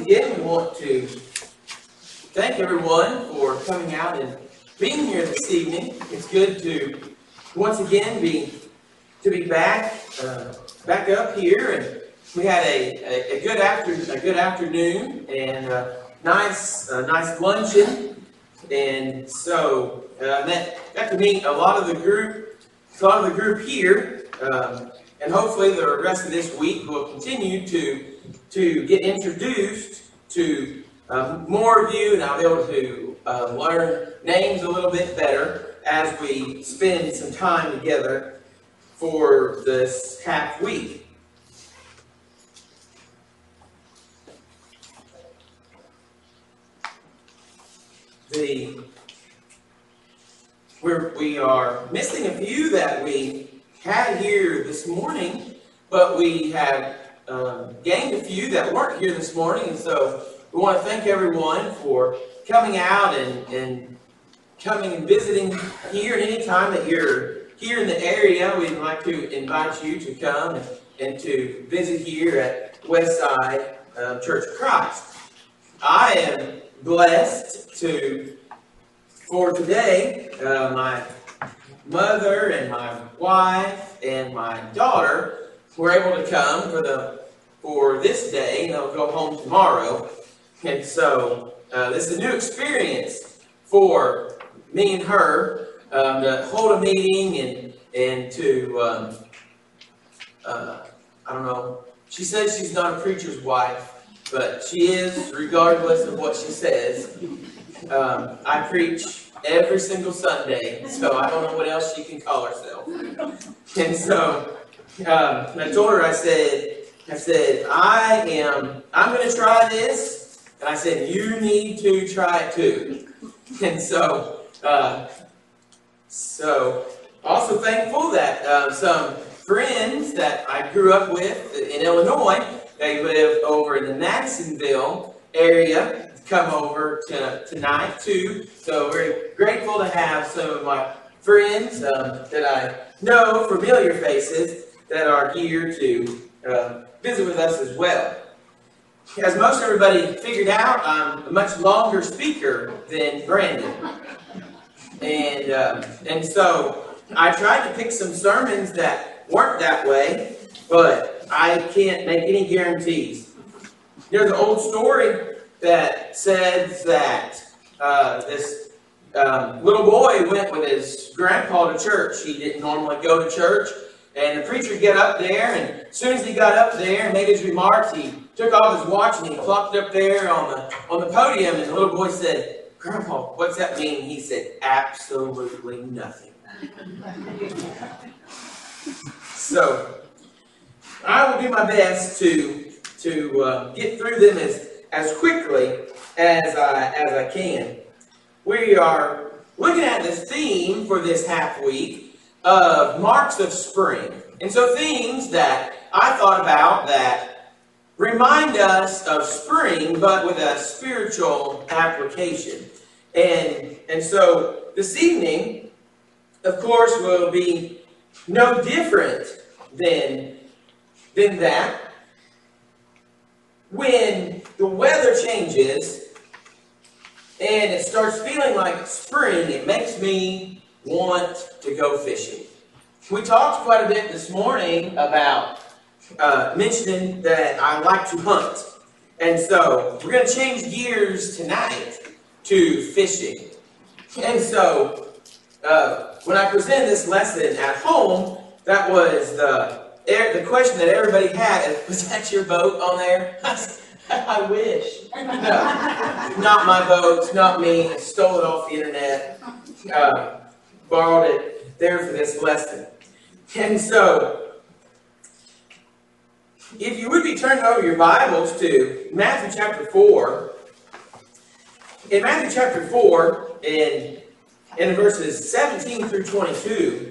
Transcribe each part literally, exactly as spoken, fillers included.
again, we want to thank everyone for coming out and being here this evening. It's good to once again be to be back uh, back up here, and we had a, a, a good after a good afternoon and a nice a nice luncheon, and so uh, met got to meet a lot of the group, a lot of the group here, um, and hopefully the rest of this week we'll continue to to get introduced to um, more of you, and I'll be able to uh, learn names a little bit better as we spend some time together for this half week. The we're, we are missing a few that we had here this morning, but we have um, gained a few that weren't here this morning, and so we want to thank everyone for coming out and, and coming and visiting here. And any time that you're here in the area, we'd like to invite you to come and, and to visit here at Westside uh, Church of Christ. I am blessed to, for today, uh, my mother and my wife and my daughter were able to come for the for this day, and they'll go home tomorrow. And so uh, this is a new experience for me and her um, to hold a meeting and and to um, uh, I don't know. She says she's not a preacher's wife, but she is, regardless of what she says. Um, I preach every single Sunday, so I don't know what else she can call herself. And so um, I told her, I said, I said, I am, I'm going to try this. And I said, you need to try it too. And so, uh, so also thankful that uh, some friends that I grew up with in Illinois, they live over in the Madisonville area, come over to, tonight too. So we're grateful to have some of my friends um, that I know, familiar faces, that are here to uh, visit with us as well. As most everybody figured out, I'm a much longer speaker than Brandon. And, um, and so I tried to pick some sermons that weren't that way, but I can't make any guarantees. There's an old story that says that uh, this um, little boy went with his grandpa to church. He didn't normally go to church. And the preacher got up there, and as soon as he got up there and made his remarks, he took off his watch and he clocked up there on the on the podium, and the little boy said, "Grandpa, what's that mean?" He said, "Absolutely nothing." So I will do my best to to uh, get through them as as quickly as I as I can. We are looking at this theme for this half week of marks of spring. And so things that I thought about that remind us of spring, but with a spiritual application. And, and so this evening, of course, will be no different than, than that. When the weather changes and it starts feeling like spring, it makes me want to go fishing. We talked quite a bit this morning about uh, mentioning that I like to hunt. And so we're going to change gears tonight to fishing. And so uh, when I presented this lesson at home, that was the, the question that everybody had. Was that your boat on there? I wish. No, not my boat, not me. I stole it off the internet. Uh, borrowed it there for this lesson. And so, if you would be turning over your Bibles to Matthew chapter four, in Matthew chapter four, in, in verses seventeen through twenty-two,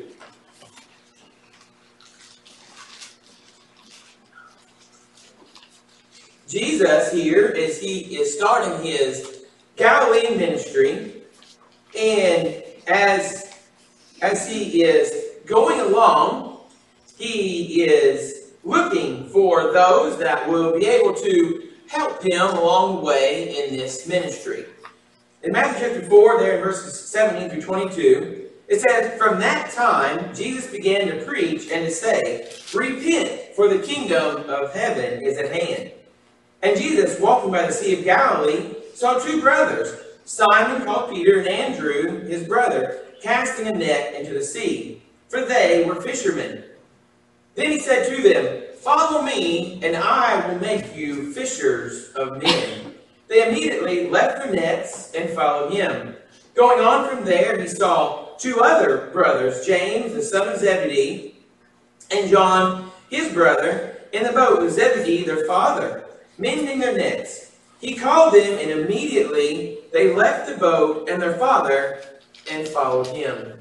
Jesus here, as he is starting his Galilean ministry, and as As he is going along, he is looking for those that will be able to help him along the way in this ministry. In Matthew chapter four, there in verses seventeen through twenty-two, it says, "From that time Jesus began to preach and to say, 'Repent, for the kingdom of heaven is at hand.' And Jesus, walking by the Sea of Galilee, saw two brothers, Simon called Peter and Andrew, his brother, casting a net into the sea, for they were fishermen. Then he said to them, 'Follow me, and I will make you fishers of men.' They immediately left their nets and followed him. Going on from there, he saw two other brothers, James, the son of Zebedee, and John, his brother, in the boat with Zebedee, their father, mending their nets. He called them, and immediately they left the boat and their father and followed him."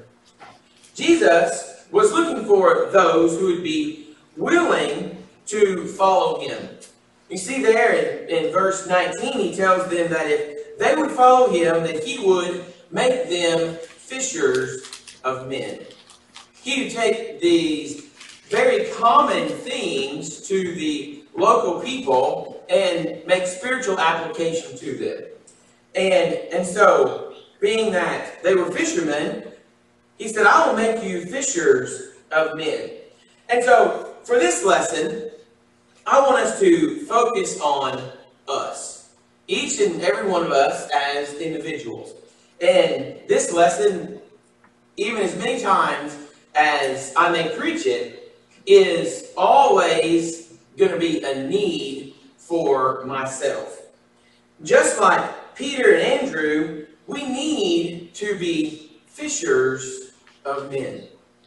Jesus was looking for those who would be willing to follow him. You see there in, in verse nineteen, he tells them that if they would follow him, that he would make them fishers of men. He would take these very common things to the local people and make spiritual application to them. And, and so, being that they were fishermen, he said, "I will make you fishers of men." And so, for this lesson, I want us to focus on us. Each and every one of us as individuals. And this lesson, even as many times as I may preach it, is always going to be a need for myself. Just like Peter and Andrew, we need to be fishers of men.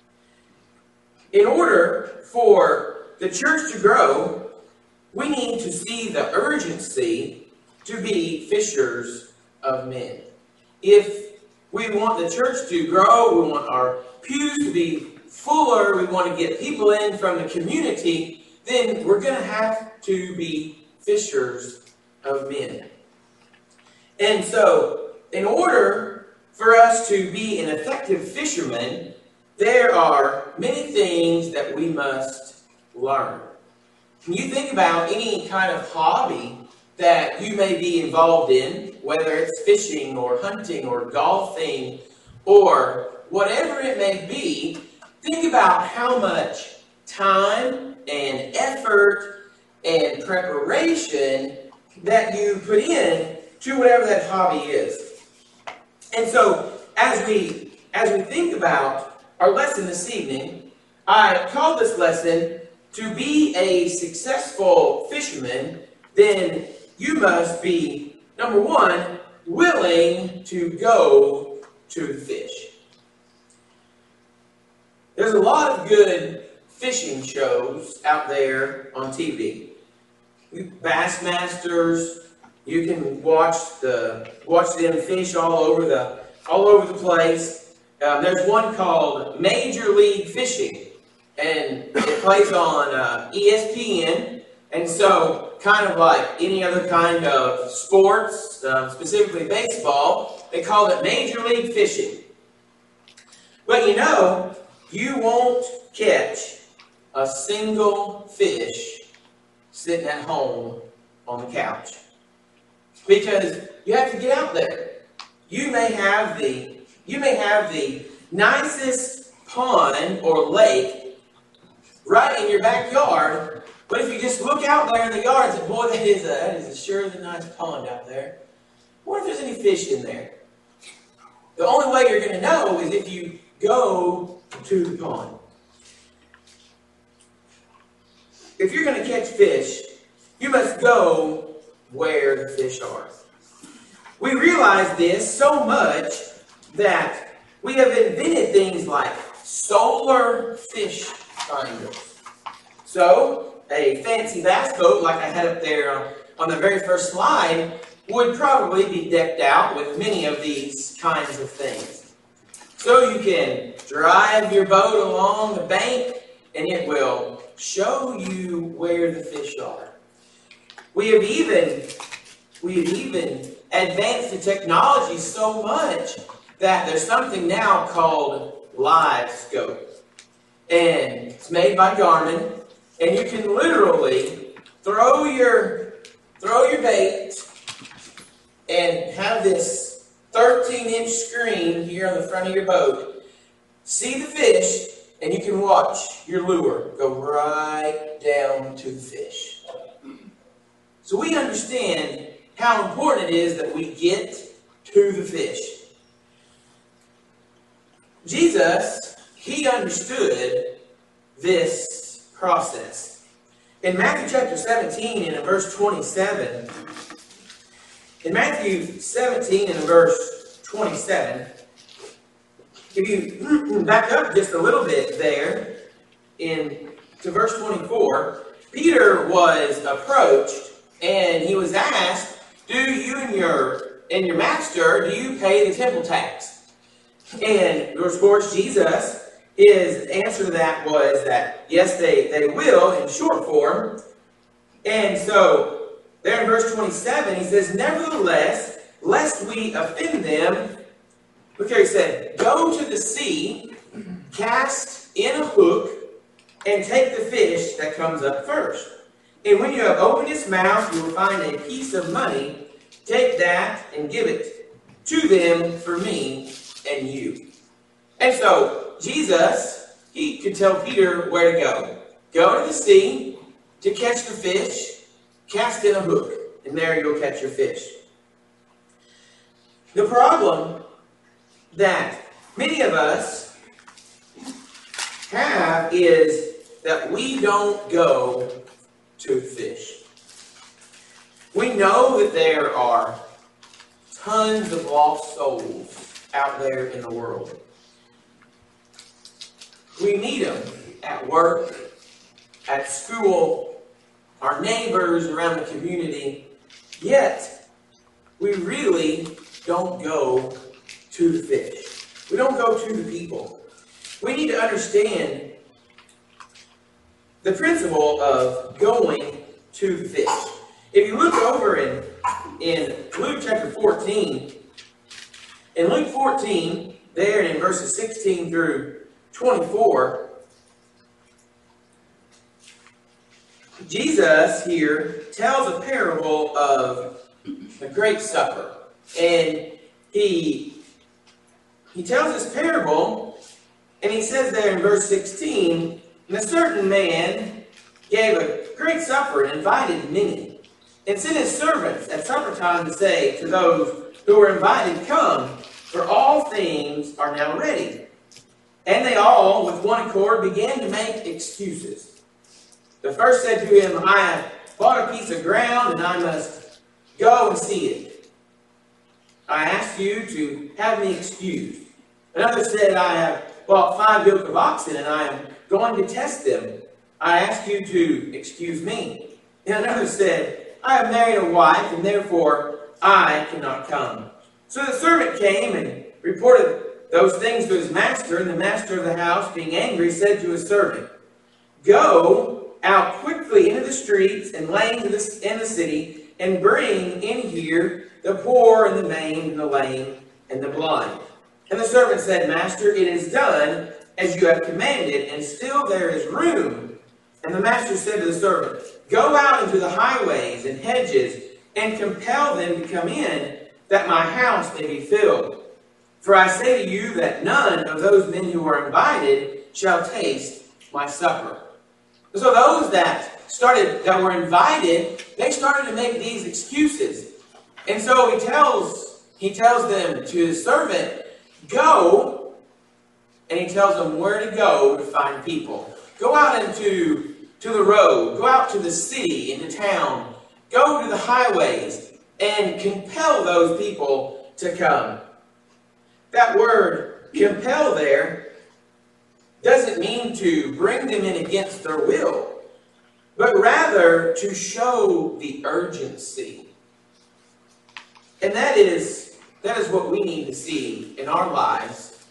In order for the church to grow, we need to see the urgency to be fishers of men. If we want the church to grow, we want our pews to be fuller, we want to get people in from the community, then we're going to have to be fishers of men. And so, in order for us to be an effective fisherman, there are many things that we must learn. Can you think about any kind of hobby that you may be involved in, whether it's fishing or hunting or golfing or whatever it may be? Think about how much time and effort and preparation that you put in to whatever that hobby is. And so, as we as we think about our lesson this evening, I call this lesson, "To be a successful fisherman, then you must be, number one, willing to go to fish." There's a lot of good fishing shows out there on T V. Bassmasters, you can watch the watch them fish all over the all over the place. Um, there's one called Major League Fishing, and it plays on uh, E S P N. And so, kind of like any other kind of sports, uh, specifically baseball, they call it Major League Fishing. But you know, you won't catch a single fish sitting at home on the couch, because you have to get out there. You may have the you may have the nicest pond or lake right in your backyard, but if you just look out there in the yard and say, "Boy, that is a that is a sure is a nice pond out there. I wonder if there's any fish in there." The only way you're going to know is if you go to the pond. If you're going to catch fish, you must go where the fish are. We realize this so much that we have invented things like solar fish finders. So, a fancy bass boat like I had up there on the very first slide would probably be decked out with many of these kinds of things. So you can drive your boat along the bank and it will show you where the fish are. We have even, we have even advanced the technology so much that there's something now called LiveScope. And it's made by Garmin. And you can literally throw your throw your bait and have this thirteen inch screen here on the front of your boat. See the fish, and you can watch your lure go right down to the fish. So we understand how important it is that we get to the fish. Jesus, he understood this process. In Matthew chapter seventeen and in verse twenty-seven, in Matthew seventeen and in verse twenty-seven, if you back up just a little bit there in to verse twenty-four, Peter was approached and he was asked, "Do you and your and your master, do you pay the temple tax?" And of course, Jesus, his answer to that was that yes, they, they will in short form. And so there in verse twenty-seven, he says, "Nevertheless, lest we offend them," look here, he said, "go to the sea, cast in a hook, and take the fish that comes up first. And when you have opened its mouth, you will find a piece of money. Take that and give it to them for me and you." And so Jesus, he could tell Peter where to go. Go to the sea to catch the fish, cast in a hook, and there you'll catch your fish. The problem that many of us have is that we don't go to fish. We know that there are tons of lost souls out there in the world. We meet them at work, at school, our neighbors around the community, yet we really don't go to the fish. We don't go to the people. We need to understand the principle of going to the fish. If you look over in, in Luke chapter fourteen, in Luke fourteen, there in verses sixteen through twenty-four, Jesus here tells a parable of a great supper. And he, he tells this parable, and he says there in verse sixteen, "And a certain man gave a great supper and invited many, and sent his servants at supper time to say to those who were invited, 'Come, for all things are now ready.' And they all, with one accord, began to make excuses. The first said to him, 'I have bought a piece of ground, and I must go and see it. I ask you to have me excused.' Another said, 'I have bought five yoke of oxen, and I am going to test them. I ask you to excuse me.' And another said, 'I have married a wife, and therefore I cannot come.' So the servant came and reported those things to his master, and the master of the house, being angry, said to his servant, 'Go out quickly into the streets and lanes in the, in the city, and bring in here the poor and the maimed and the lame and the blind.' And the servant said, 'Master, it is done as you have commanded, and still there is room.' And the master said to the servant, 'Go out into the highways and hedges, and compel them to come in, that my house may be filled. For I say to you that none of those men who are invited shall taste my supper.'" So those that started, that were invited, they started to make these excuses. And so he tells, he tells them to his servant, "Go," and he tells them where to go to find people. Go out into to the road, go out to the city, into town, go to the highways, and compel those people to come. That word compel there doesn't mean to bring them in against their will, but rather to show the urgency. And that is, that is what we need to see in our lives.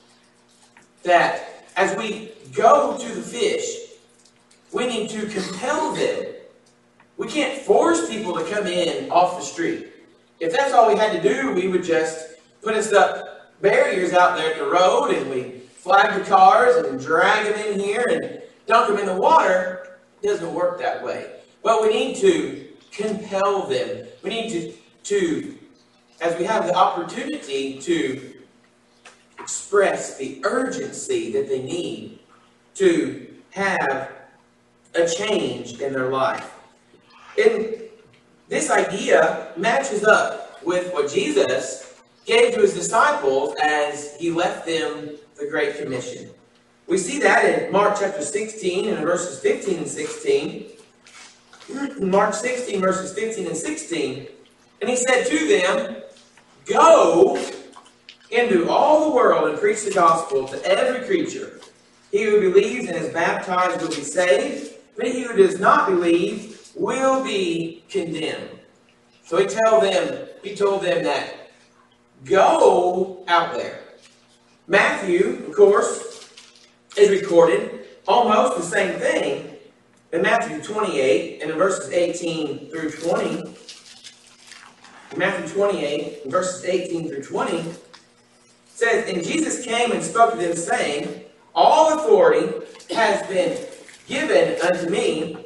That as we go to the fish, we need to compel them. We can't force people to come in off the street. If that's all we had to do, we would just put us up barriers out there at the road, and we flag the cars and drag them in here and dunk them in the water. It doesn't work that way. But we need to compel them. We need to, to, as we have the opportunity to express the urgency that they need to have a change in their life. And this idea matches up with what Jesus gave to his disciples as he left them the Great Commission. We see that in Mark chapter sixteen and verses fifteen and sixteen. Mark sixteen verses fifteen and sixteen. And he said to them, "Go into all the world and preach the gospel to every creature. He who believes and is baptized will be saved, but he who does not believe will be condemned." So he tell them, he told them that go out there. Matthew, of course, is recorded almost the same thing in Matthew twenty-eight and in verses eighteen through twenty. In Matthew twenty-eight and verses eighteen through twenty says, "And Jesus came and spoke to them, saying, All authority has been given unto me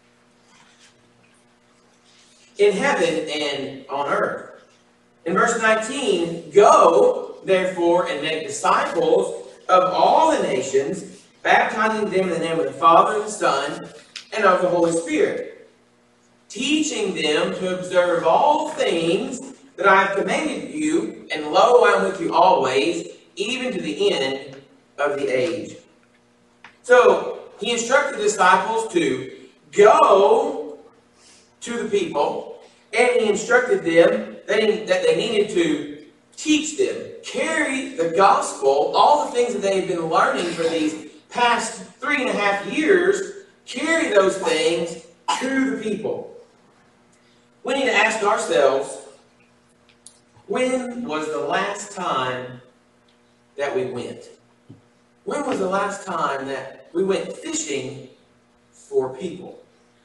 in heaven and on earth." In verse nineteen, "Go, therefore, and make disciples of all the nations, baptizing them in the name of the Father, the Son, and of the Holy Spirit, teaching them to observe all things that I have commanded you, and lo, I am with you always, even to the end of the age." So, he instructed the disciples to go to the people, and he instructed them that, he, that they needed to teach them, carry the gospel, all the things that they had been learning for these past three and a half years, carry those things to the people. We need to ask ourselves, when was the last time that we went? When was the last time that we went fishing for people?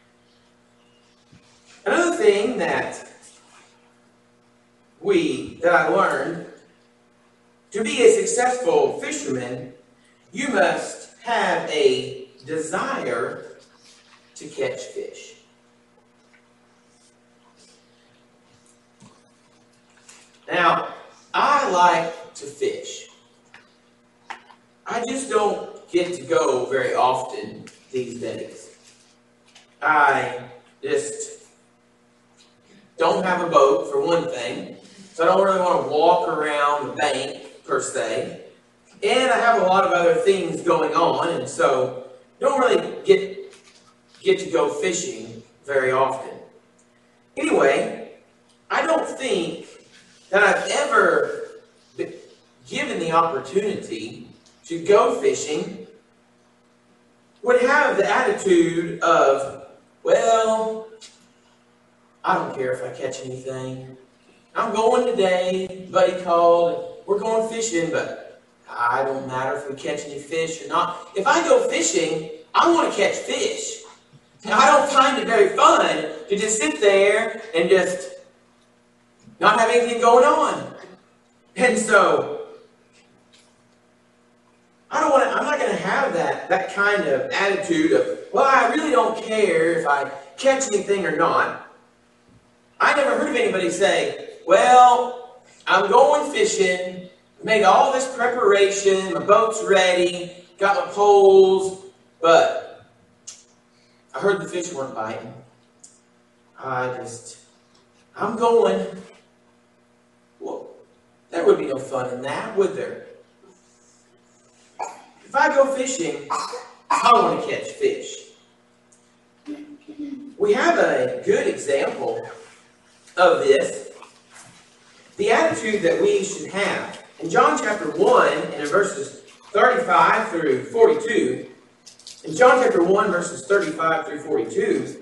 Another thing that we, that I learned, to be a successful fisherman, you must have a desire to catch fish. Now, I like to fish. I just don't get to go very often these days. I just don't have a boat, for one thing, so I don't really want to walk around the bank, per se. And I have a lot of other things going on, and so don't really get, get to go fishing very often. Anyway, I don't think that I've ever been given the opportunity to go fishing would have the attitude of, well, I don't care if I catch anything. I'm going today, buddy called, we're going fishing, but I don't matter if we catch any fish or not. If I go fishing, I want to catch fish. I don't find it very fun to just sit there and just not have anything going on. And so, I don't want to, I'm not going to have that, that kind of attitude of, well, I really don't care if I catch anything or not. I never heard of anybody say, well, I'm going fishing, made all this preparation, my boat's ready, got my poles, but I heard the fish weren't biting. I just, I'm going. Well, there would be no fun in that, would there? If I go fishing, I want to catch fish. We have a good example of this, the attitude that we should have. In John chapter one, and in verses thirty-five through forty-two, in John chapter one, verses thirty-five through forty-two,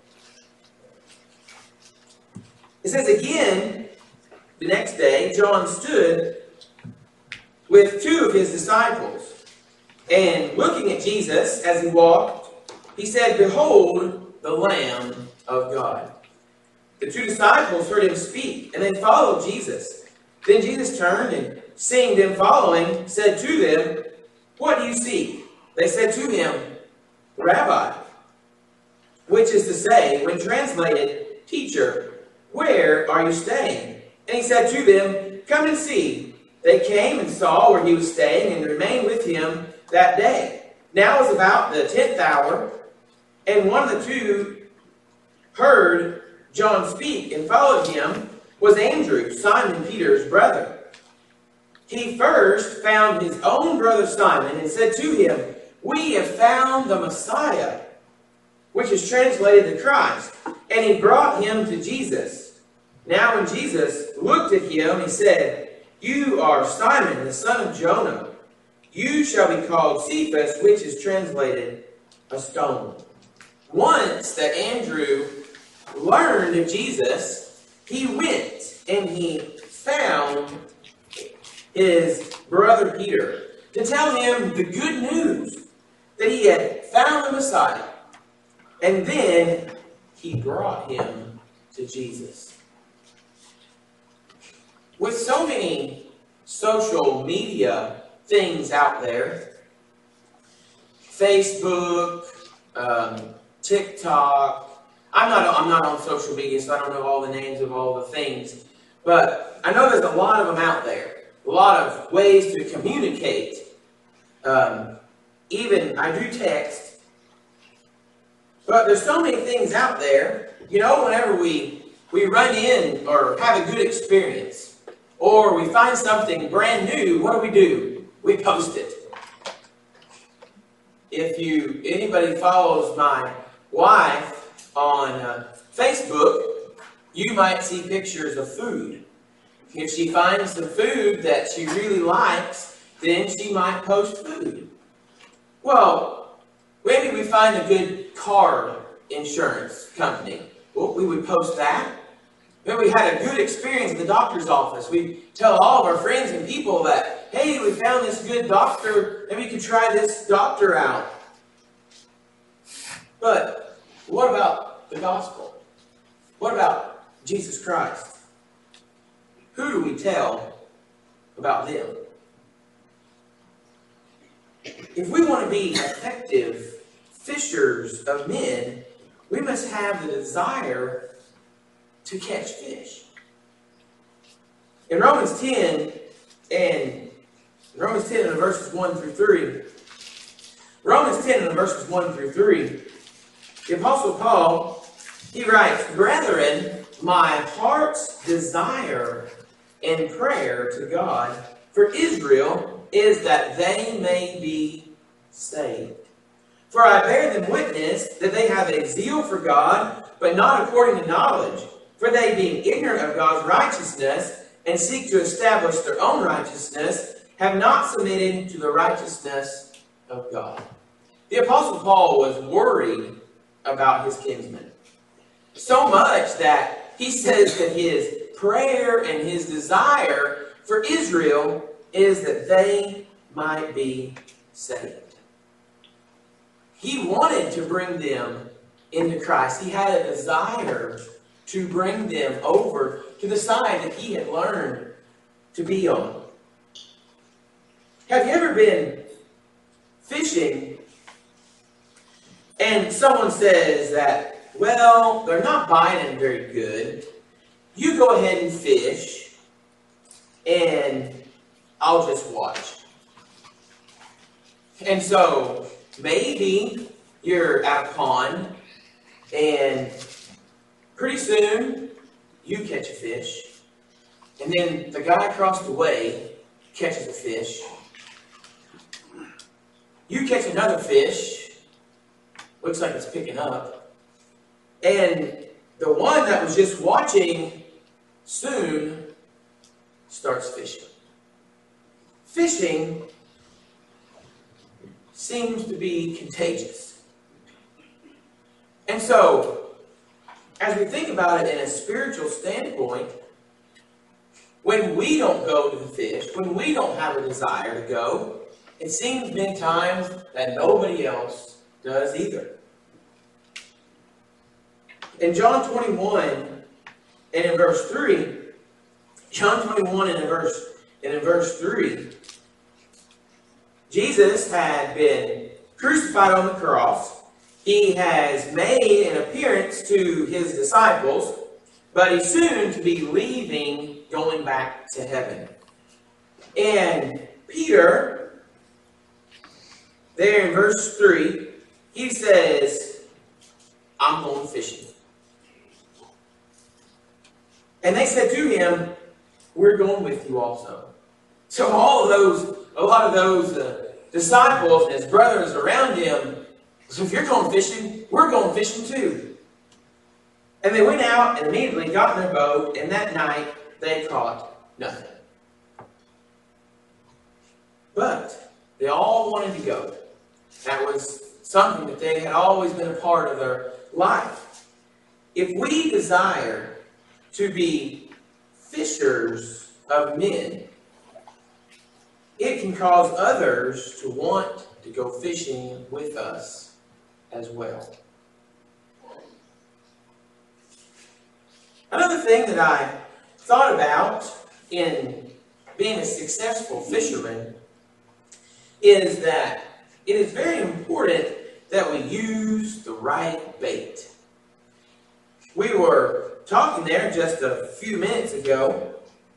it says, "Again, the next day, John stood with two of his disciples, and looking at Jesus as he walked, he said, Behold, the Lamb of God." The two disciples heard him speak, and they followed Jesus. Then Jesus turned, and seeing them following, said to them, "What do you seek?" They said to him, "Rabbi," which is to say, when translated, Teacher, where are you staying? And he said to them, Come and see. They came and saw where he was staying and remained with him that day. Now it was about the tenth hour, and one of the two heard John speak and followed him was Andrew, Simon Peter's brother. He first found his own brother Simon and said to him, We have found the Messiah, which is translated the Christ. And he brought him to Jesus. Now when Jesus looked at him, he said, You are Simon, the son of Jonah. You shall be called Cephas, which is translated a stone. Once that Andrew learned of Jesus, he went and he found his brother Peter to tell him the good news that he had found the Messiah. And then he brought him to Jesus. With so many social media things out there, Facebook, um, TikTok, I'm not, I'm not on social media, so I don't know all the names of all the things, but I know there's a lot of them out there. A lot of ways to communicate. Um, even, I do text. But there's so many things out there. You know, whenever we, we run in or have a good experience, or we find something brand new, what do we do? We post it. If you anybody follows my wife on uh, Facebook, you might see pictures of food. If she finds some food that she really likes, then she might post food. Well, maybe we find a good car insurance company. Well, we would post that. Maybe we had a good experience at the doctor's office. We tell all of our friends and people that, hey, we found this good doctor. Maybe you could try this doctor out. But what about the gospel? What about Jesus Christ? Who do we tell about them? If we want to be effective fishers of men, we must have the desire to catch fish. In Romans ten and Romans ten and verses one through three, Romans ten and verses one through three, the Apostle Paul, he writes, Brethren, my heart's desire and prayer to God for Israel is that they may be saved. For I bear them witness that they have a zeal for God, but not according to knowledge. For they, being ignorant of God's righteousness, and seek to establish their own righteousness, have not submitted to the righteousness of God. The Apostle Paul was worried about his kinsmen. So much that he says that his prayer and his desire for Israel is that they might be saved. He wanted to bring them into Christ. He had a desire to bring them over to the side that he had learned to be on. Have you ever been fishing and someone says that, well, they're not biting very good. You go ahead and fish, and I'll just watch. And so, maybe you're at a pond, and pretty soon, you catch a fish. And then the guy across the way catches a fish. You catch another fish. Looks like it's picking up. And the one that was just watching soon starts fishing. Fishing seems to be contagious. And so, as we think about it in a spiritual standpoint, when we don't go to the fish, when we don't have a desire to go, it seems many times that nobody else does either. In John twenty-one and in verse three, John twenty-one and in verse, and in verse three, Jesus had been crucified on the cross. He has made an appearance to his disciples, but he's soon to be leaving, going back to heaven. And Peter, there in verse three, he says, I'm going fishing. And they said to him, we're going with you also. So all of those, a lot of those uh, disciples and his brothers around him, so if you're going fishing, we're going fishing too. And they went out and immediately got in their boat, and that night they caught nothing. But they all wanted to go. That was something that they had always been a part of their life. If we desire to be fishers of men, it can cause others to want to go fishing with us as well. Another thing that I thought about in being a successful fisherman is that it is very important that we use the right bait. We were talking there just a few minutes ago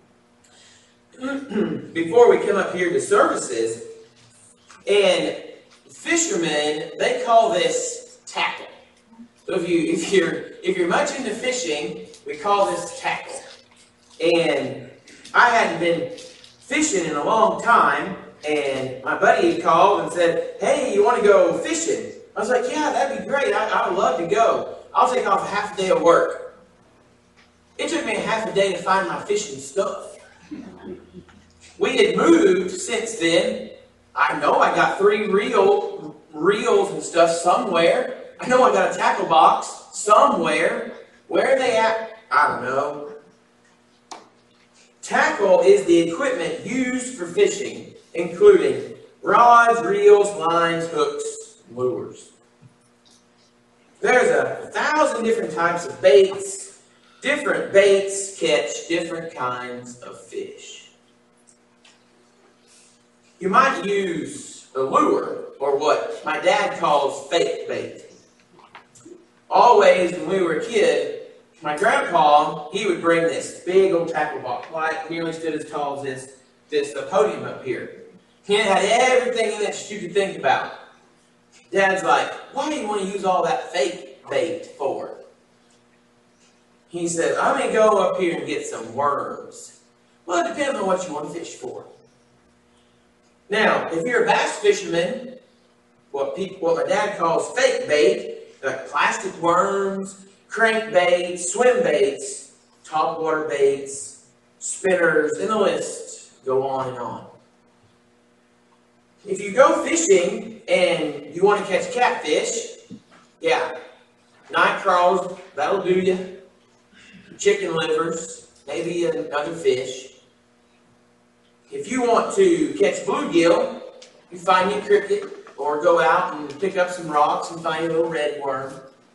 before we come up here to services, and fishermen, they call this tackle. So if you if you're if you're much into fishing, we call this tackle. And I hadn't been fishing in a long time, and my buddy had called and said, hey, you want to go fishing? I was like, yeah, that'd be great. I, I would love to go. I'll take off a half a day of work. It took me a half a day to find my fishing stuff. We had moved since then. I know I got three reel, reels and stuff somewhere. I know I got a tackle box somewhere. Where are they at? I don't know. Tackle is the equipment used for fishing, including rods, reels, lines, hooks, lures. There's a thousand different types of baits. Different baits catch different kinds of fish. You might use a lure, or what my dad calls fake bait. Always, when we were a kid, my grandpa, he would bring this big old tackle box, like nearly stood as tall as this, this uh, podium up here. It had everything in it that you could think about. Dad's like, why do you want to use all that fake bait for? He said, I'm going to go up here and get some worms. Well, it depends on what you want to fish for. Now, if you're a bass fisherman, what people, what my dad calls fake bait, like plastic worms, crankbaits, swim baits, topwater baits, spinners, and the list go on and on. If you go fishing and you want to catch catfish, yeah, night crawlers, that'll do you. Chicken livers, maybe another fish. If you want to catch bluegill, you find your cricket, or go out and pick up some rocks and find a little red worm.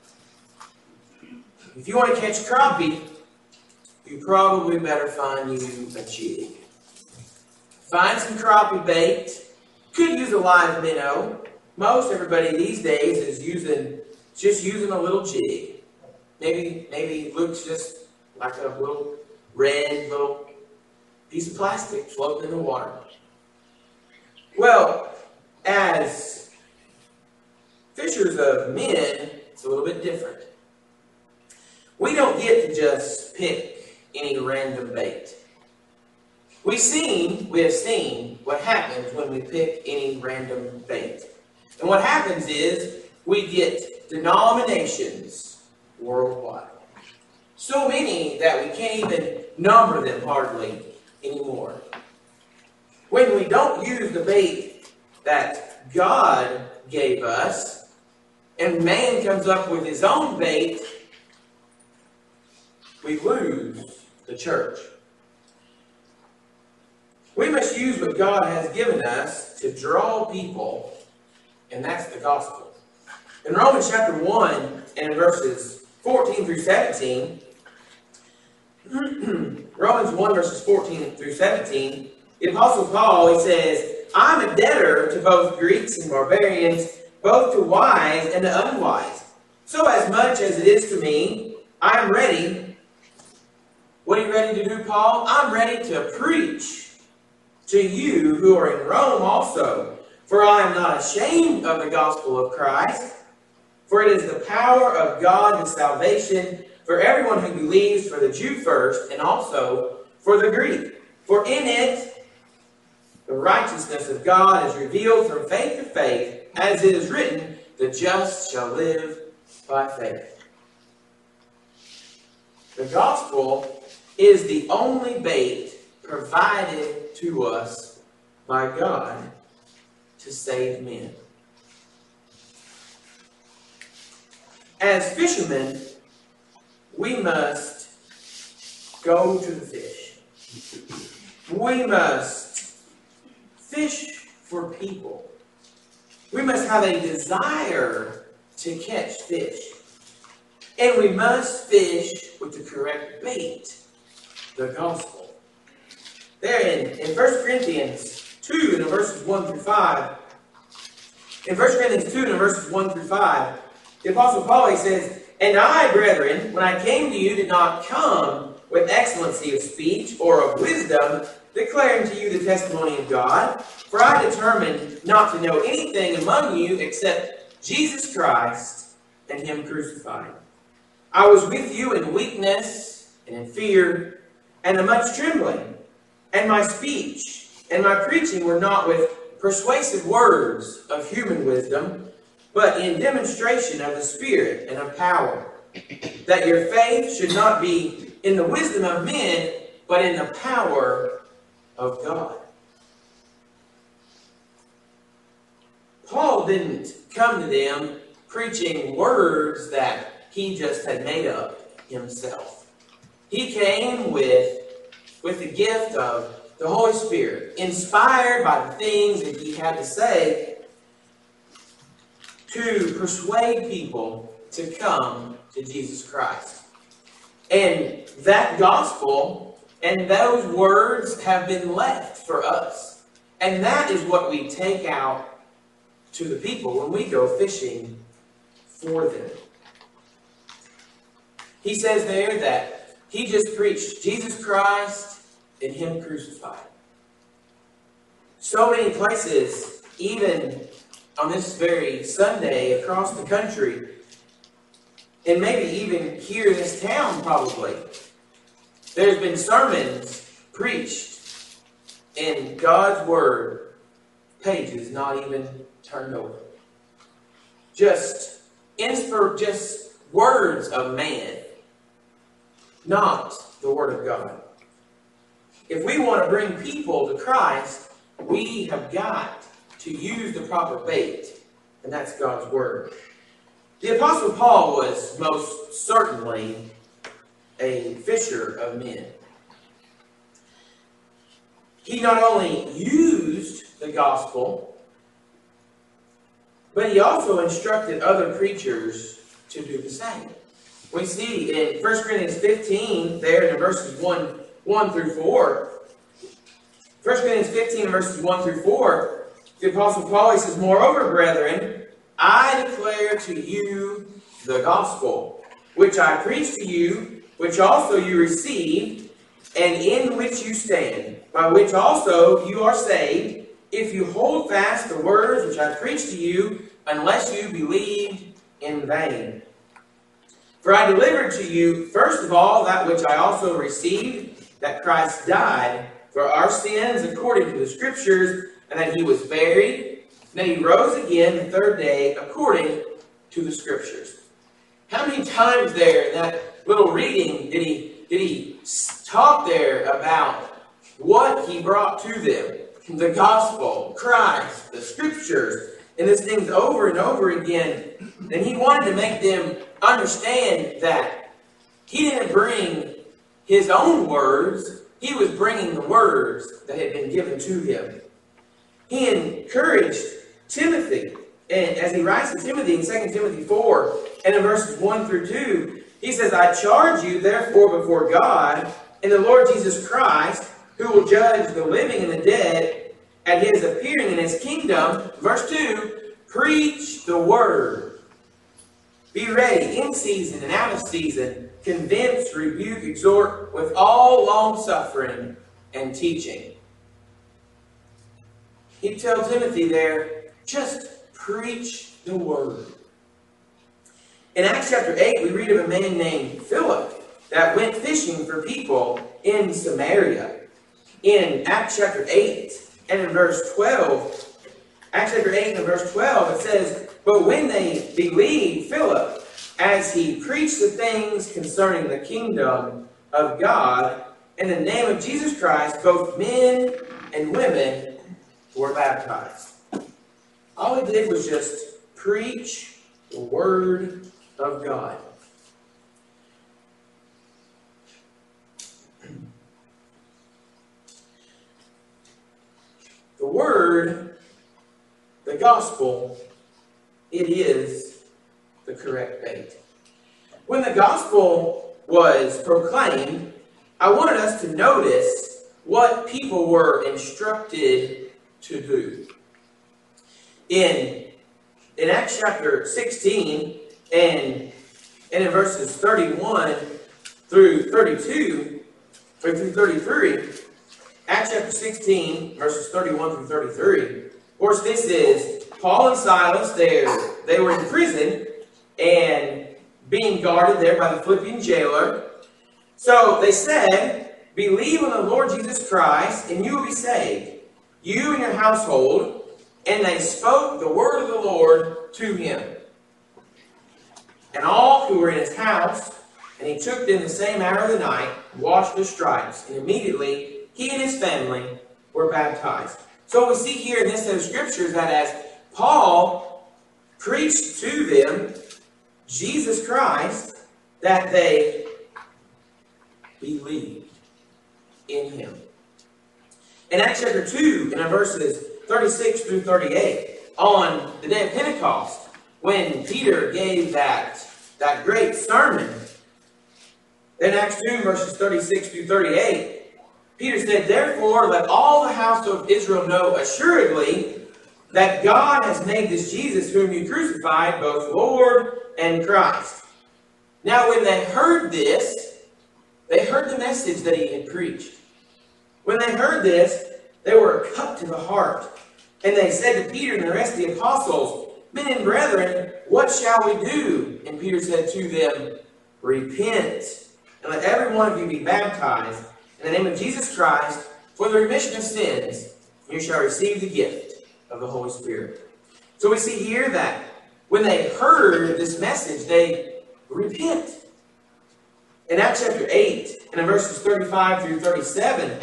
If you want to catch crappie, you probably better find you a jig. Find some crappie bait. Could use a live minnow. Most everybody these days is using just using a little jig. Maybe maybe it looks just like a little red little piece of plastic floating in the water. Well, as fishers of men, it's a little bit different. We don't get to just pick any random bait. We've seen, we have seen what happens when we pick any random bait. And what happens is we get denominations worldwide. So many that we can't even number them hardly anymore. When we don't use the bait that God gave us, and man comes up with his own bait, we lose the church. We must use what God has given us to draw people, and that's the gospel. In Romans chapter one and verses fourteen through seventeen, Romans one verses fourteen through seventeen, the Apostle Paul, he says, I'm a debtor to both Greeks and barbarians, both to wise and to unwise. So as much as it is to me, I am ready. What are you ready to do, Paul? I'm ready to preach to you who are in Rome also. For I am not ashamed of the gospel of Christ, for it is the power of God to salvation for everyone who believes, for the Jew first, and also for the Greek. For in it the righteousness of God is revealed from faith to faith, as it is written, the just shall live by faith. The gospel is the only bait provided to us by God to save men. As fishermen, we must go to the fish. We must fish for people. We must have a desire to catch fish. And we must fish with the correct bait, the gospel. There in, in First Corinthians two, in verses one through five, in First Corinthians two, in verses one through five, the Apostle Paul, he says, And I, brethren, when I came to you, did not come with excellency of speech or of wisdom, declaring to you the testimony of God. For I determined not to know anything among you except Jesus Christ and Him crucified. I was with you in weakness and in fear and in much trembling. And my speech and my preaching were not with persuasive words of human wisdom, but in demonstration of the Spirit and of power, that your faith should not be in the wisdom of men, but in the power of God. Paul didn't come to them preaching words that he just had made up himself. He came with, with the gift of the Holy Spirit, inspired by the things that he had to say to persuade people to come to Jesus Christ. And that gospel and those words have been left for us. And that is what we take out to the people when we go fishing for them. He says there that he just preached Jesus Christ and Him crucified. So many places, even on this very Sunday across the country, and maybe even here in this town probably, there's been sermons preached and God's Word, pages not even turned over. Just, inspir- just words of man, not the Word of God. If we want to bring people to Christ, we have got to use the proper bait, and that's God's Word. The Apostle Paul was most certainly a fisher of men. He not only used the gospel, but he also instructed other preachers to do the same. We see in First Corinthians fifteen, there in verses one, one through four, First Corinthians fifteen, verses one through four, the Apostle Paul, he says, Moreover, brethren, I declare to you the gospel, which I preached to you, which also you received, and in which you stand, by which also you are saved, if you hold fast the words which I preached to you, unless you believed in vain. For I delivered to you, first of all, that which I also received, that Christ died for our sins according to the Scriptures, and that He was buried, and that He rose again the third day according to the Scriptures. How many times there in that little reading did he, did he talk there about what He brought to them? The gospel, Christ, the Scriptures, and this thing's over and over again. And he wanted to make them understand that he didn't bring his own words, he was bringing the words that had been given to him. He encouraged Timothy, and as he writes to Timothy in Second Timothy four, and in verses one through two, he says, I charge you therefore before God and the Lord Jesus Christ, who will judge the living and the dead at His appearing in His kingdom. Verse two, Preach the word. Be ready in season and out of season. Convince, rebuke, exhort with all long suffering and teaching. He tells Timothy there, just preach the word. In Acts chapter eight, we read of a man named Philip that went fishing for people in Samaria. In Acts chapter eight and in verse twelve, Acts chapter eight and verse twelve, it says, but when they believed Philip, as he preached the things concerning the kingdom of God, in the name of Jesus Christ, both men and women were baptized. All he did was just preach the word of God. The word, the gospel, it is the correct bait. When the gospel was proclaimed, I wanted us to notice what people were instructed to do. In, in Acts chapter sixteen and, and in verses thirty-one through thirty-two, or through thirty-three, Acts chapter sixteen, verses thirty-one through thirty-three. Of course, this is Paul and Silas. They they were in prison and being guarded there by the Philippian jailer. So they said, believe on the Lord Jesus Christ, and you will be saved, you and your household. And they spoke the word of the Lord to him, and all who were in his house. And he took them the same hour of the night, washed their stripes, and immediately he and his family were baptized. So we see here in this set of scriptures that as Paul preached to them Jesus Christ, that they believed in him. In Acts chapter two, in verses thirty-six through thirty-eight, on the day of Pentecost, when Peter gave that, that great sermon, in Acts two, verses thirty-six through thirty-eight, Peter said, therefore, let all the house of Israel know assuredly that God has made this Jesus, whom you crucified, both Lord and Christ. Now, when they heard this, they heard the message that he had preached. When they heard this, they were cut to the heart. And they said to Peter and the rest of the apostles, men and brethren, what shall we do? And Peter said to them, repent, and let every one of you be baptized in the name of Jesus Christ for the remission of sins, and you shall receive the gift of the Holy Spirit. So we see here that when they heard this message, they repent. In Acts chapter eight, and in verses thirty-five through thirty-seven,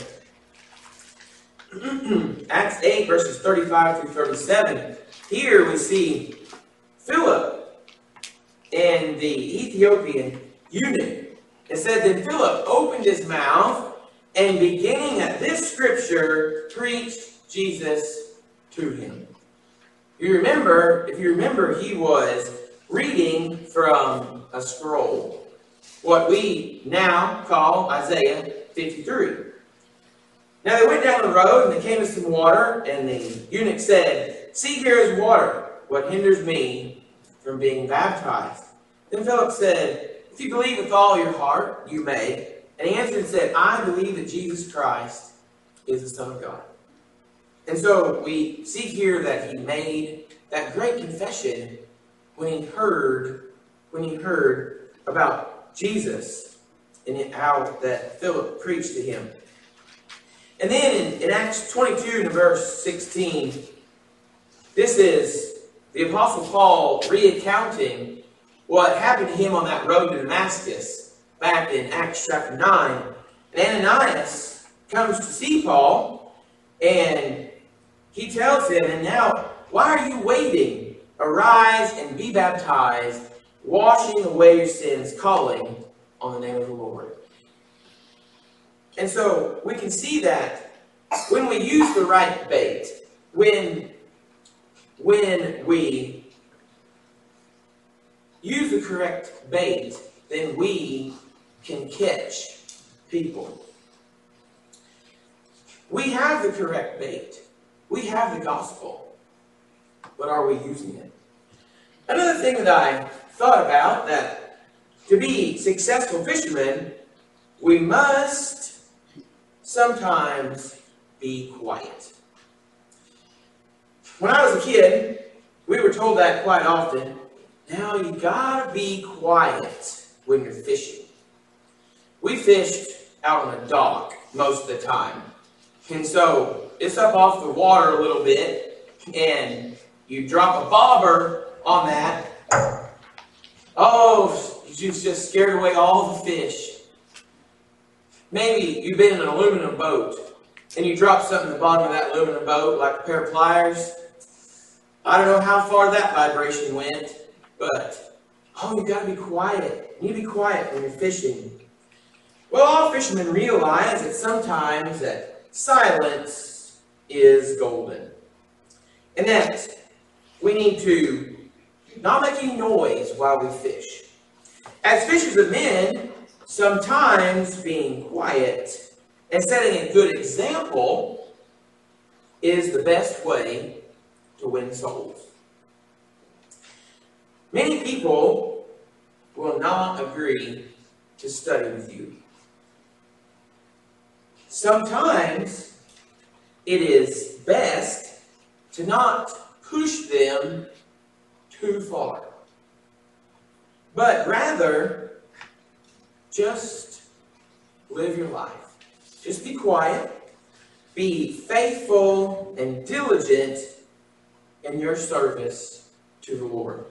Acts eight, verses thirty-five through thirty-seven, here we see Philip and the Ethiopian eunuch. It said, then Philip opened his mouth, and beginning at this scripture, preached Jesus to him. You remember, if you remember, he was reading from a scroll, what we now call Isaiah fifty-three. Now they went down the road, and they came to some water, and the eunuch said, see, here is water. What hinders me from being baptized? Then Philip said, if you believe with all your heart, you may. And he answered and said, I believe that Jesus Christ is the Son of God. And so we see here that he made that great confession when he heard, when he heard about Jesus and how that Philip preached to him. And then in, in Acts twenty-two and verse sixteen, this is the Apostle Paul recounting what happened to him on that road to Damascus back in Acts chapter nine. And Ananias comes to see Paul, and he tells him, and now, why are you waiting? Arise and be baptized, washing away your sins, calling on the name of the Lord. And so we can see that when we use the right bait, when, when we use the correct bait, then we can catch people. We have the correct bait. We have the gospel. but are we using it? Another thing that I thought about, that to be successful fishermen, we must sometimes be quiet. When I was a kid, we were told that quite often. Now you gotta be quiet when you're fishing. We fished out on a dock most of the time. And so it's up off the water a little bit, and you drop a bobber on that. Oh, you've just scared away all the fish. Maybe you've been in an aluminum boat and you drop something at the bottom of that aluminum boat, like a pair of pliers. I don't know how far that vibration went, but oh, you got to be quiet. You need to be quiet when you're fishing. Well, all fishermen realize that sometimes that silence is golden, and that we need to not make any noise while we fish. As fishers of men, sometimes being quiet and setting a good example is the best way to win souls. Many people will not agree to study with you. Sometimes it is best to not push them too far, but rather just live your life. Just be quiet, be faithful and diligent in your service to the Lord.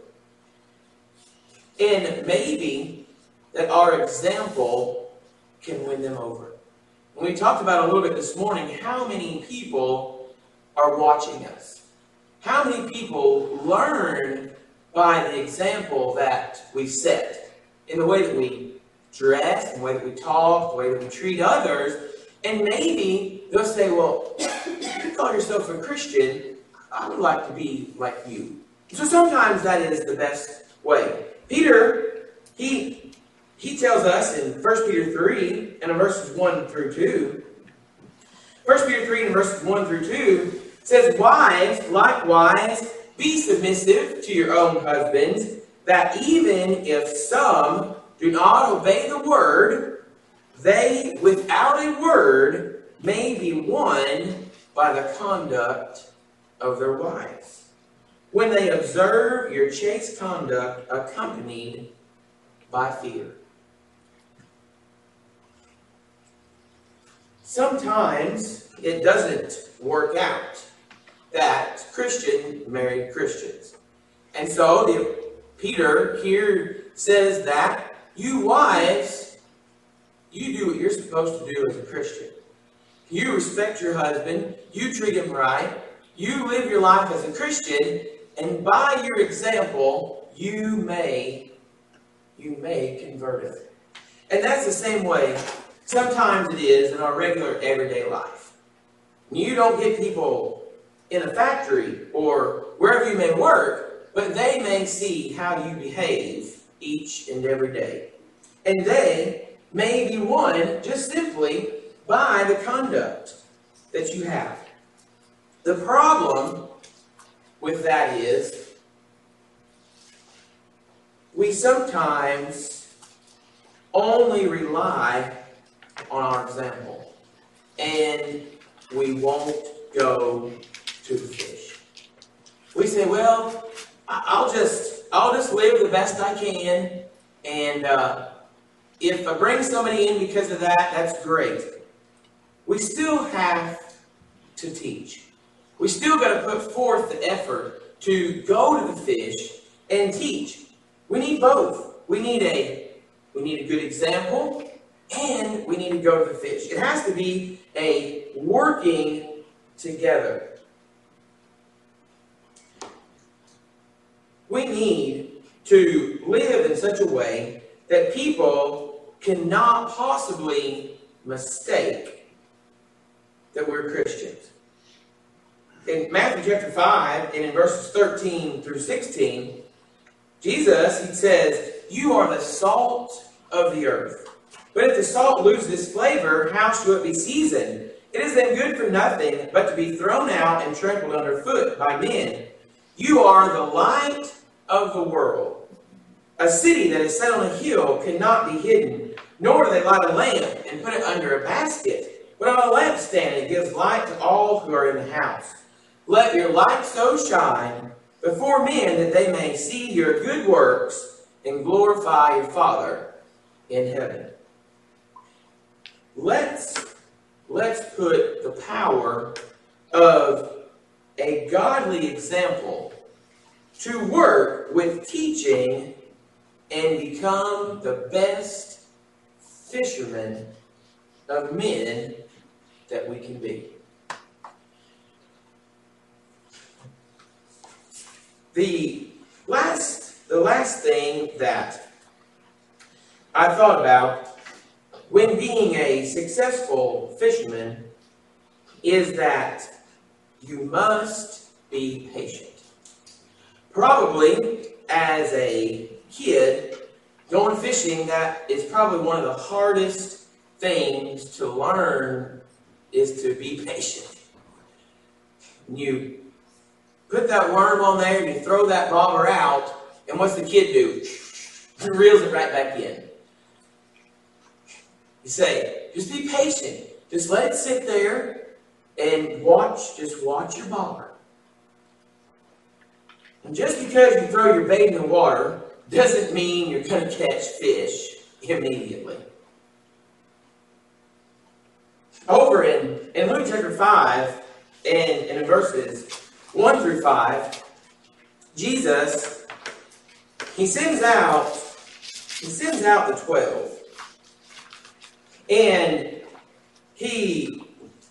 And maybe that our example can win them over. And we talked about a little bit this morning how many people are watching us. How many people learn by the example that we set in the way that we dress, in the way that we talk, the way that we treat others. And maybe they'll say, well, you call yourself a Christian, I would like to be like you. So sometimes that is the best way. Peter, he, he tells us in First Peter three, and in verses one through two, First Peter three and verses one through two says, wives, likewise, be submissive to your own husbands, that even if some do not obey the word, they without a word may be won by the conduct of their wives, when they observe your chaste conduct accompanied by fear. Sometimes it doesn't work out that Christian married Christians. And so the, Peter here says that you wives, you do what you're supposed to do as a Christian. You respect your husband, you treat him right, you live your life as a Christian, and by your example, you may, you may convert him. And that's the same way sometimes it is in our regular everyday life. You don't get people in a factory or wherever you may work, but they may see how you behave each and every day. And they may be won just simply by the conduct that you have. The problem with that is we sometimes only rely on our example, and we won't go to the fish. We say, well, I'll just I'll just live the best I can, and uh, if I bring somebody in because of that, that's great. We still have to teach. We still got to put forth the effort to go to the fish and teach. We need both. We need a we need a good example, and we need to go to the fish. It has to be a working together. We need to live in such a way that people cannot possibly mistake that we're Christians. In Matthew chapter five, and in verses thirteen through sixteen, Jesus, he says, you are the salt of the earth. But if the salt loses its flavor, how shall it be seasoned? It is then good for nothing but to be thrown out and trampled underfoot by men. You are the light of the world. A city that is set on a hill cannot be hidden, nor do they light a lamp and put it under a basket, but on a lampstand it gives light to all who are in the house. Let your light so shine before men that they may see your good works and glorify your Father in heaven. Let's, let's put the power of a godly example to work with teaching and become the best fishermen of men that we can be. The last, the last thing that I thought about when being a successful fisherman is that you must be patient. Probably as a kid, going fishing, that is probably one of the hardest things to learn is to be patient. You put that worm on there and you throw that bobber out, and what's the kid do? He reels it right back in. You say, just be patient. Just let it sit there and watch, just watch your bobber. And just because you throw your bait in the water doesn't mean you're going to catch fish immediately. Over in, in Luke chapter five, and, and in verses one through five, Jesus, he sends out, he sends out the twelve. And he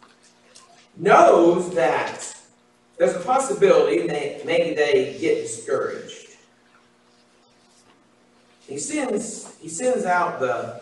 knows that there's a possibility that maybe they get discouraged. He sends, he sends out the,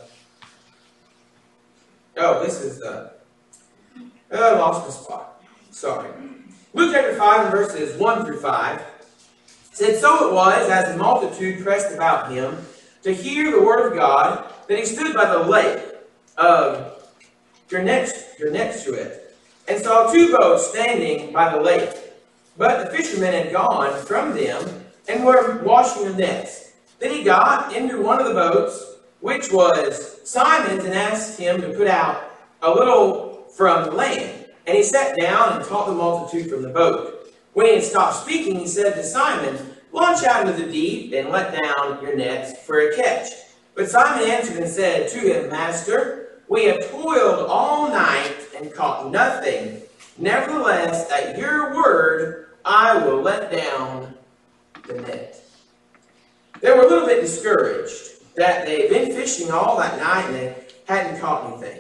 oh, this is the, oh, I lost my spot. Sorry. Luke chapter five and verses one through five said, So it was, as the multitude pressed about him to hear the word of God, that he stood by the lake of Gennesaret, and saw two boats standing by the lake. But the fishermen had gone from them and were washing their nets. Then he got into one of the boats, which was Simon's, and asked him to put out a little from the land. And he sat down and taught the multitude from the boat. When he had stopped speaking, he said to Simon, Launch out into the deep and let down your nets for a catch. But Simon answered and said to him, Master, we have toiled all night and caught nothing. Nevertheless, at your word, I will let down the net. They were a little bit discouraged that they had been fishing all that night and they hadn't caught anything.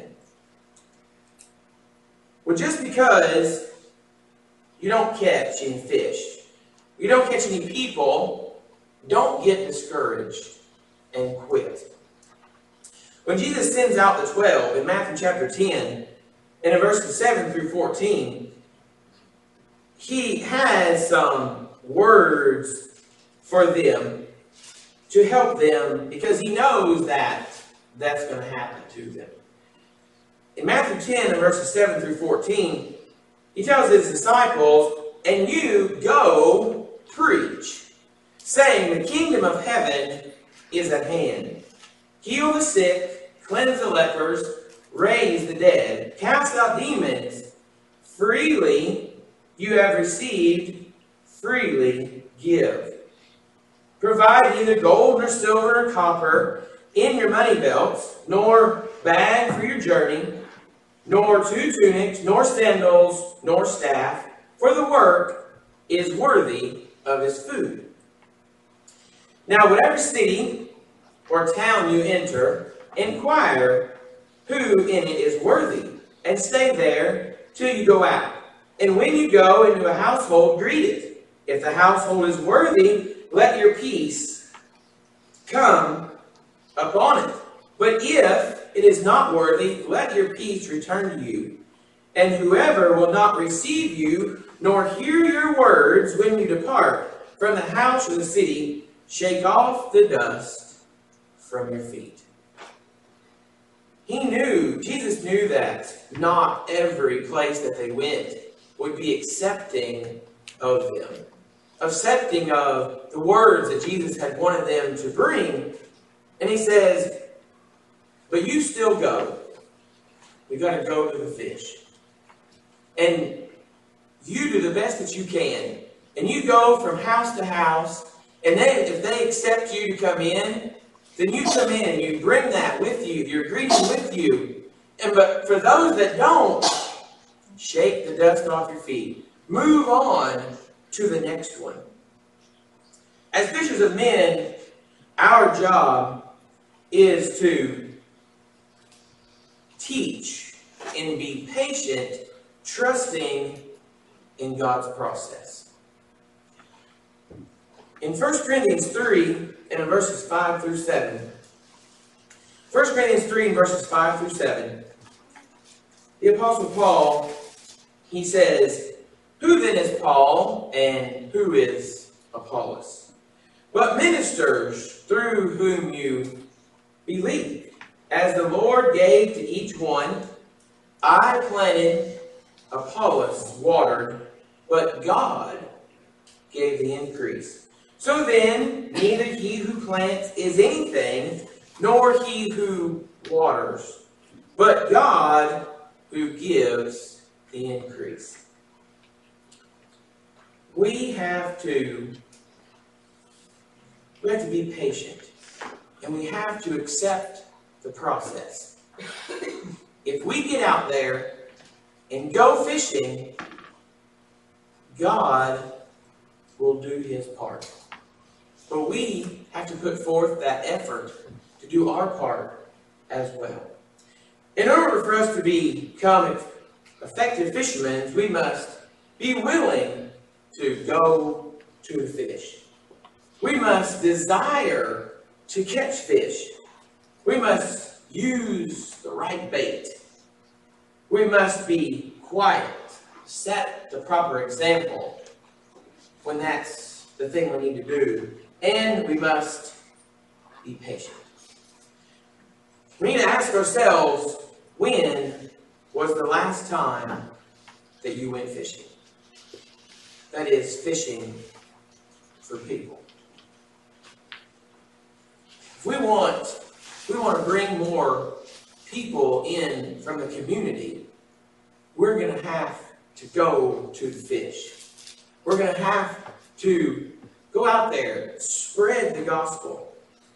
Well, just because you don't catch any fish, you don't catch any people, don't get discouraged and quit. When Jesus sends out the twelve in Matthew chapter ten, and in verses seven through fourteen, he has some words for them to help them because he knows that that's going to happen to them. In Matthew ten and verses seven through fourteen, he tells his disciples, And you go preach, saying, The kingdom of heaven is at hand. Heal the sick, cleanse the lepers, raise the dead, cast out demons. Freely you have received, freely give. Provide neither gold nor silver nor copper in your money belts, nor bag for your journey, nor two tunics, nor sandals, nor staff, for the work is worthy of his food. Now, whatever city or town you enter, inquire who in it is worthy, and stay there till you go out. And when you go into a household, greet it. If the household is worthy, let your peace come upon it. But if it is not worthy, let your peace return to you. And whoever will not receive you, nor hear your words when you depart from the house or the city, shake off the dust from your feet. He knew, Jesus knew that not every place that they went would be accepting of them. accepting of the words that Jesus had wanted them to bring. And he says, but you still go. We've got to go to the fish. And you do the best that you can. And you go from house to house. And then if they accept you to come in, then you come in and you bring that with you, your greeting with you. And but for those that don't, shake the dust off your feet. Move on to the next one. As fishers of men, our job is to teach and be patient, trusting in God's process. In First Corinthians three, and in verses five through seven, First Corinthians three, and verses five through seven, the Apostle Paul, he says, who then is Paul, and who is Apollos? But ministers through whom you believe, as the Lord gave to each one. I planted, Apollos watered, but God gave the increase. So then, neither he who plants is anything, nor he who waters, but God who gives the increase. We have to, we have to be patient, and we have to accept the process. If we get out there and go fishing, God will do his part. But we have to put forth that effort to do our part as well. In order for us to become effective fishermen, we must be willing to go to the fish. We must desire to catch fish. We must use the right bait. We must be quiet, set the proper example when that's the thing we need to do. And we must be patient. We need to ask ourselves, when was the last time that you went fishing? That is, fishing for people. If we want, we want to bring more people in from the community, we're going to have to go to the fish. We're going to have to go out there, spread the gospel.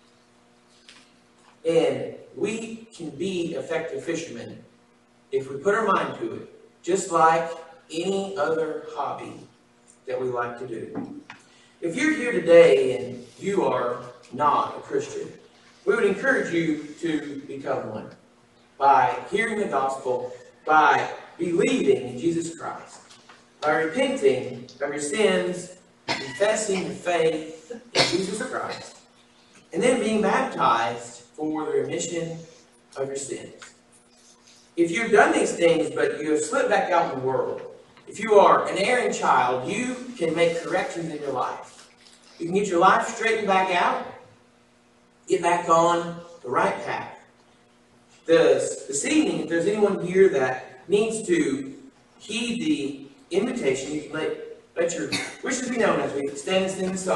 And we can be effective fishermen if we put our mind to it, just like any other hobby that we like to do. If you're here today and you are not a Christian, we would encourage you to become one by hearing the gospel, by believing in Jesus Christ, by repenting of your sins, confessing your faith in Jesus Christ, and then being baptized for the remission of your sins. If you've done these things, but you have slipped back out in the world, if you are an erring child, you can make corrections in your life. You can get your life straightened back out, get back on the right path. This, this evening, if there's anyone here that needs to heed the invitation, you can let, let your wishes be known as we stand and sing the song.